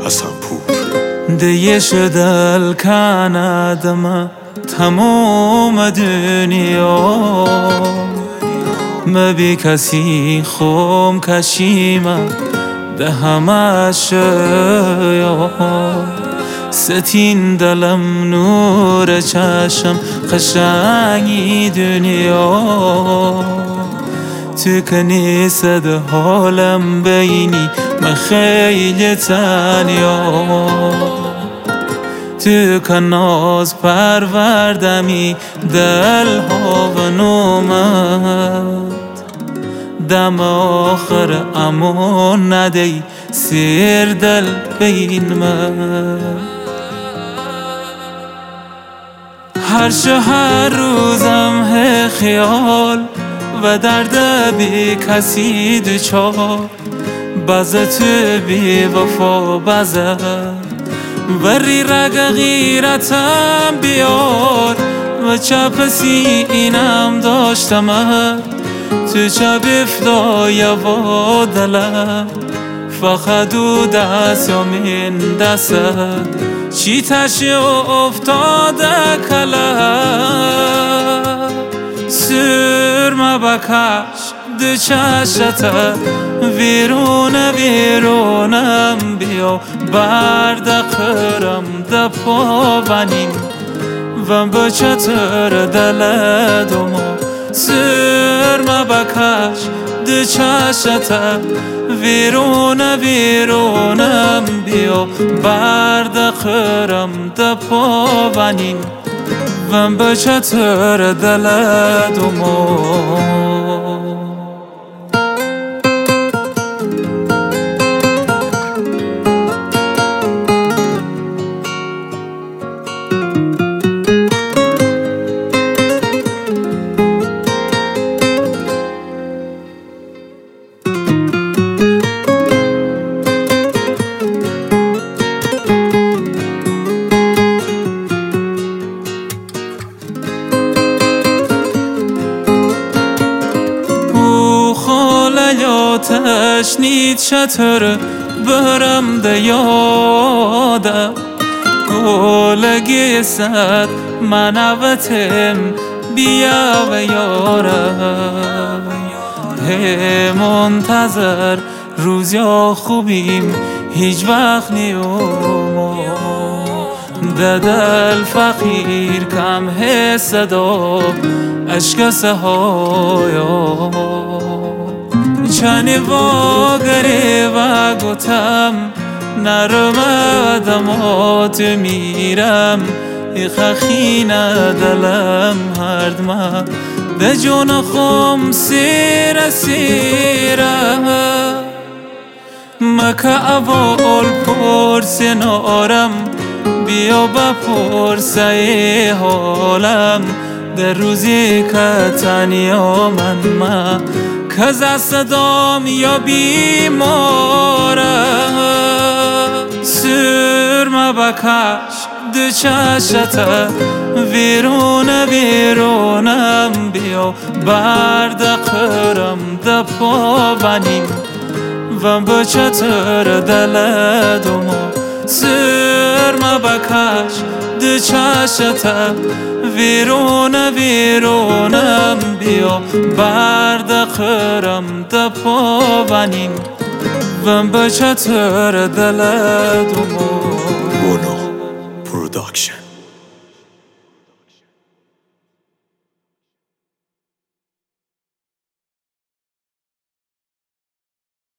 حسن پور دیش دل کندم تمام دنیا مبی کسی خوم کشیم ده همش یا ستین دلم نور چشم قشنگی دنیا تو کنیسه ده حالم بینی من خیلی تنیا تو کناز پروردمی دل ها و نومد دم آخر امان ندهی سیر دل بین من هر روزم خیال و درد بی کسی دوچار بزه تو بی وفا بزه وری رگ غیرتم بیار و چه پسی اینم داشتم تو چه بفدای و دلم فقط دو دست یا من دست چی تشی افتاده کلم سرمه بکش دو چشته ویرونم بیا برد قرم ده پاونین و با چطور دل دوما سرمه بکش دو چشته ویرونم بیا برد قرم ده پاونین و با چطور دل دوما تشنید چطور برم ده یادم گلگی صد منوتم بیا و یارم منتظر روز یا خوبیم هیچ وقت نیوم ده دل فقیر کم صدا عشق سهایا چنی واگره و گوتم نرمدم آت میرم خخینه دلم هردمه به جون خم سیره مکه اول پرسین آرم بیا بپرسه حالم در روزی که تنیا من کز صدام یا بیمارم سرمه بکش دو چشته ویرونم بیا برد قرم ده پاونین و با چطور دل دوما سرمه بکش دو چشته ویرونم بیا برد قرم ده پاونین و با چطور دل دوما بونو پروداکشن